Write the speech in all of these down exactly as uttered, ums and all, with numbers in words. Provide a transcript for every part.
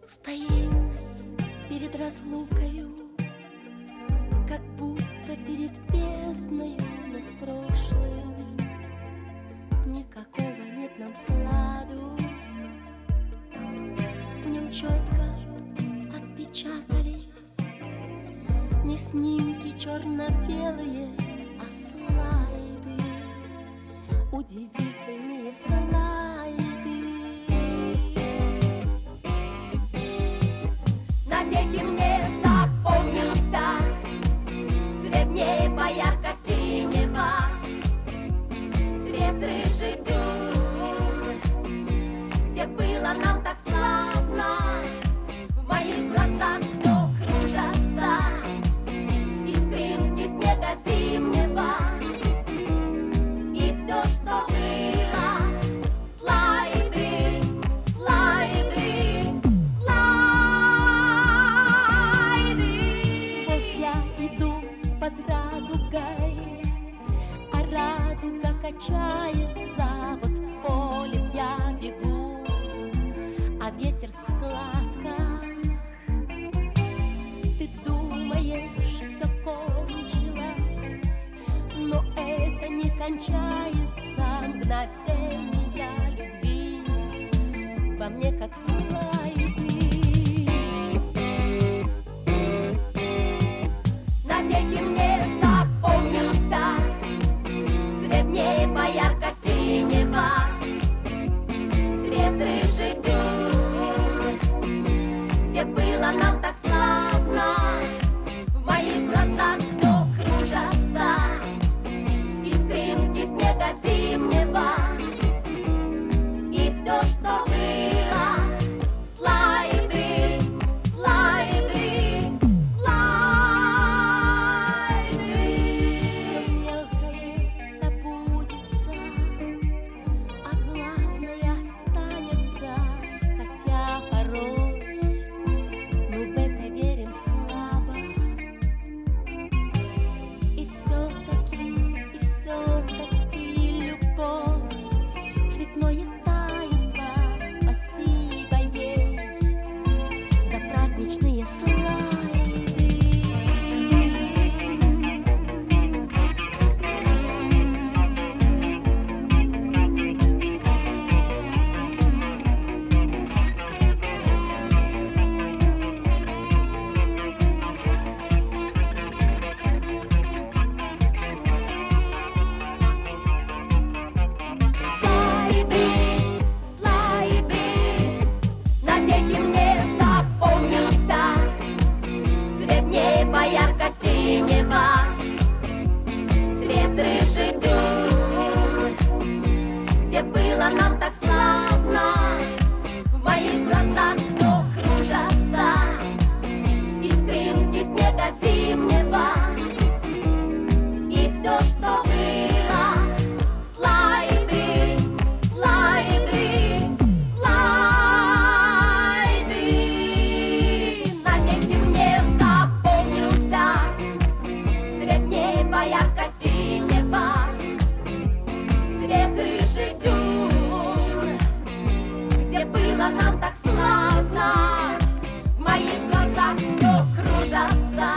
Стоим перед разлукою, как будто перед бездною, но с прошлым никакого нет нам сладу. В нем четко отпечатались не снимки черно-белые, а слайды, удивительные слайды. Навеки мне запомнился цвет неба ярко-синего, цвет рыжий дюр, где было нам так славно. В моих глазах все кружится, искринки снега зимнего, и все, что было, слайды, слайды, слайды. Вот я иду под радугой, а радуга качается. Вот полем я бегу, а ветер в складках. Ты думаешь, все кончилось, но это не кончается. Мгновения любви во мне как слайды. Навеки мне запомнился цвет неба ярко-синего, цвет рыжий дюр, где было нам так славно. В моих глазах все кружится, искринки снега зимнего, и все, что было, слайды, слайды, слайды. Все мелкое забудется, а главное останется. Хотя порой мы в это верим слабо. И все-таки, и все-таки любовь, цветное таинство, спасибо ей за праздничные слайды. Слайды, слайды, навеки мне запомнился цвет неба ярко-синего, цвет рыжий дюр, где было нам так славно. В моих глазах все кружится, искринки снега зимнего, и все, что было, слайды, слайды, слайды. Навеки мне запомнился цвет неба ярко-синего, цвет рыжий дюр, где было нам так славно. В моих глазах все кружится,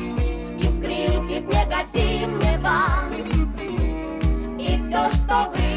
искринки снега зимнего, и все, что было.